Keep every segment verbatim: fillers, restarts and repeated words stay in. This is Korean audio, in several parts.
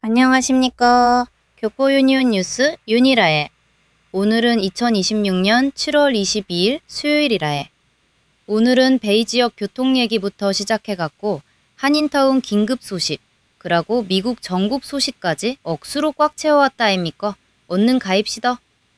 안녕하십니까. 교포유니온 뉴스 윤이라에. 오늘은 이천이십육 년 칠월 이십이일 수요일이라에. 오늘은 베이 지역 교통 얘기부터 시작해갖고 한인타운 긴급 소식, 그라고 미국 전국 소식까지 억수로 꽉 채워왔다 아닙니까? 얼른 가입시다.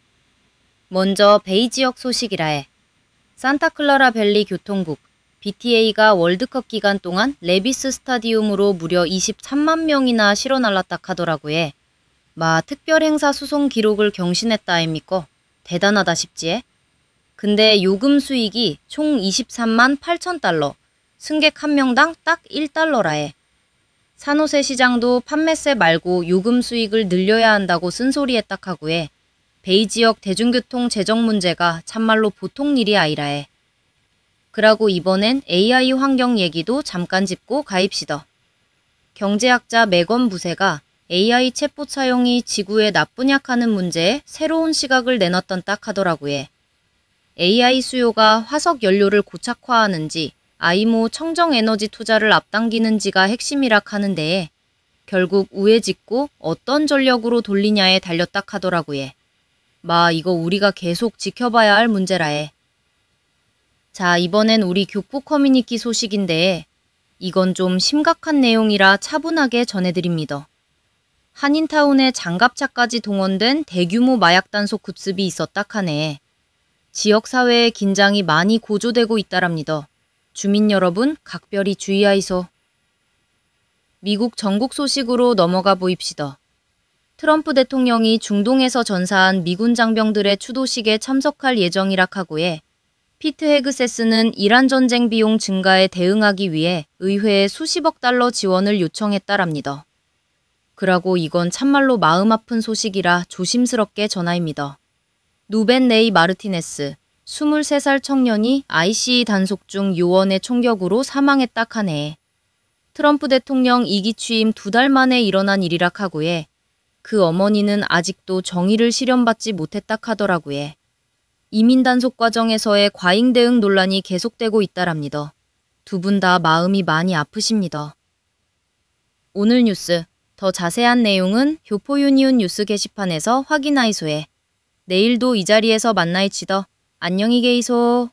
먼저 베이 지역 소식이라에. 산타클라라 밸리 교통국 비티에이가 월드컵 기간 동안 레비스 스타디움으로 무려 이십삼만 명이나 실어 날랐다 하더라고요. 마 특별 행사 수송 기록을 경신했다 아닙니까? 대단하다 싶지에? 근데 요금 수익이 총 이십삼만 팔천 달러, 승객 한 명당 딱 일 달러라에. 산호세 시장도 판매세 말고 요금 수익을 늘려야 한다고 쓴소리했다 하고에 베이 지역 대중교통 재정 문제가 참말로 보통 일이 아니라에. 그러고 이번엔 에이아이 환경 얘기도 잠깐 짚고 가입시다. 경제학자 메건 부세가 에이아이 챗봇 사용이 지구에 나쁜 약하는 문제에 새로운 시각을 내놨던 딱 하더라고요. 에이아이 수요가 화석 연료를 고착화하는지 아이모 청정에너지 투자를 앞당기는지가 핵심이라 하는데 결국 우에 짓고 어떤 전력으로 돌리냐에 달렸다 하더라고요. 마 이거 우리가 계속 지켜봐야 할 문제라에. 자, 이번엔 우리 교포 커뮤니티 소식인데 이건 좀 심각한 내용이라 차분하게 전해드립니다. 한인타운에 장갑차까지 동원된 대규모 마약 단속 급습이 있었다 하네. 지역사회의 긴장이 많이 고조되고 있다랍니다. 주민 여러분 각별히 주의하이소. 미국 전국 소식으로 넘어가 보입시다. 트럼프 대통령이 중동에서 전사한 미군 장병들의 추도식에 참석할 예정이라 하고에 피트 헤그세스는 이란 전쟁 비용 증가에 대응하기 위해 의회에 수십억 달러 지원을 요청했다랍니다. 그러고 이건 참말로 마음 아픈 소식이라 조심스럽게 전하입니다. 누벤 레이 마르티네스, 스물세 살 청년이 아이씨이 단속 중 요원의 총격으로 사망했다 하네. 트럼프 대통령 이 기 취임 두 달 만에 일어난 일이라 하고에 그 어머니는 아직도 정의를 실현받지 못했다 하더라고요. 이민 단속 과정에서의 과잉 대응 논란이 계속되고 있다랍니다. 두 분 다 마음이 많이 아프십니다. 오늘 뉴스, 더 자세한 내용은 교포유니온 뉴스 게시판에서 확인하이소에. 내일도 이 자리에서 만나이치더. 안녕히 계이소.